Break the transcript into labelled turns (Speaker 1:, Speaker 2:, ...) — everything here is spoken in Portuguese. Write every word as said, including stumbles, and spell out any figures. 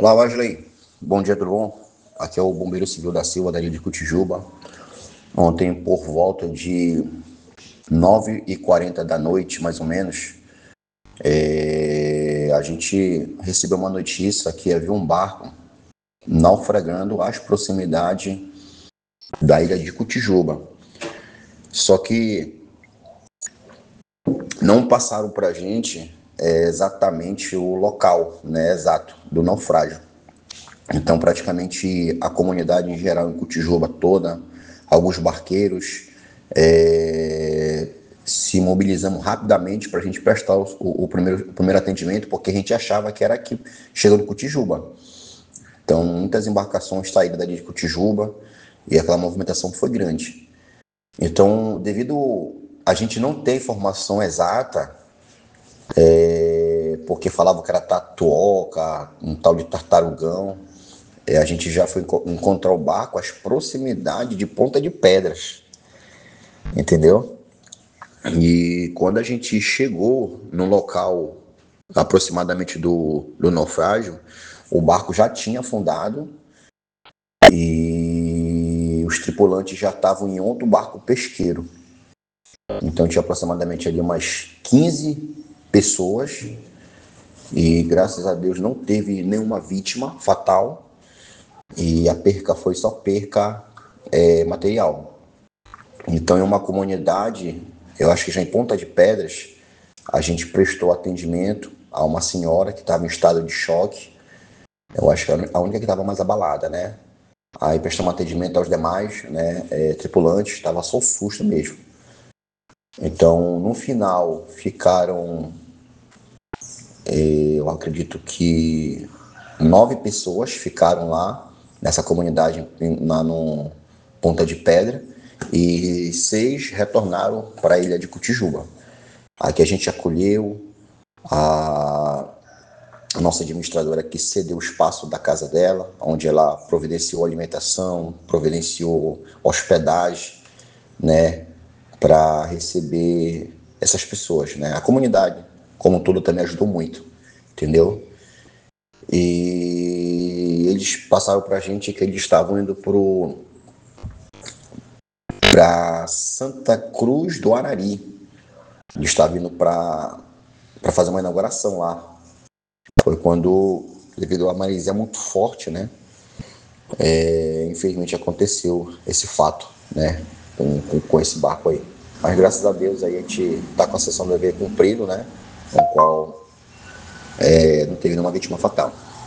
Speaker 1: Olá, Wesley. Bom dia, tudo bom? Aqui é o Bombeiro Civil da Silva, da ilha de Cotijuba. Ontem, por volta de nove e quarenta da noite, mais ou menos, é, a gente recebeu uma notícia que havia um barco naufragando às proximidades da ilha de Cotijuba. Só que não passaram para a gente é, exatamente o local, né, exato, do naufrágio. Então, praticamente a comunidade em geral, em Cotijuba toda, alguns barqueiros, é, se mobilizamos rapidamente para a gente prestar o, o, primeiro, o primeiro atendimento, porque a gente achava que era aqui, chegando em Cotijuba. Então, muitas embarcações saíram dali de Cotijuba e aquela movimentação foi grande. Então, devido a gente não ter informação exata, é, porque falavam que era tatuoca, um tal de tartarugão, é, a gente já foi encontrar o barco às proximidades de Ponta de Pedras, entendeu? E quando a gente chegou no local aproximadamente do, do naufrágio, o barco já tinha afundado e os tripulantes já estavam em outro barco pesqueiro. Então tinha aproximadamente ali umas quinze pessoas e graças a Deus não teve nenhuma vítima fatal e a perca foi só perca é, material. Então em uma comunidade, eu acho que já em Ponta de Pedras, a gente prestou atendimento a uma senhora que estava em estado de choque. Eu acho que a única que estava mais abalada, né? Aí prestamos atendimento aos demais, né, é, tripulantes, estava só susto mesmo. Então, no final, ficaram, eu acredito que nove pessoas ficaram lá, nessa comunidade, lá no Ponta de Pedra, e seis retornaram para a ilha de Cotijuba. Aqui a gente acolheu, a, a nossa administradora que cedeu o espaço da casa dela, onde ela providenciou alimentação, providenciou hospedagem, né, para receber essas pessoas, né? A comunidade, como um todo, também ajudou muito, entendeu? E eles passaram para a gente que eles estavam indo para Santa Cruz do Arari. Eles estavam indo para fazer uma inauguração lá. Foi quando, devido a maresia muito forte, né? É, infelizmente aconteceu esse fato, né? Com, com, com esse barco aí. Mas graças a Deus aí a gente está com a sessão do dever cumprido, né? Com o qual é, não teve nenhuma vítima fatal.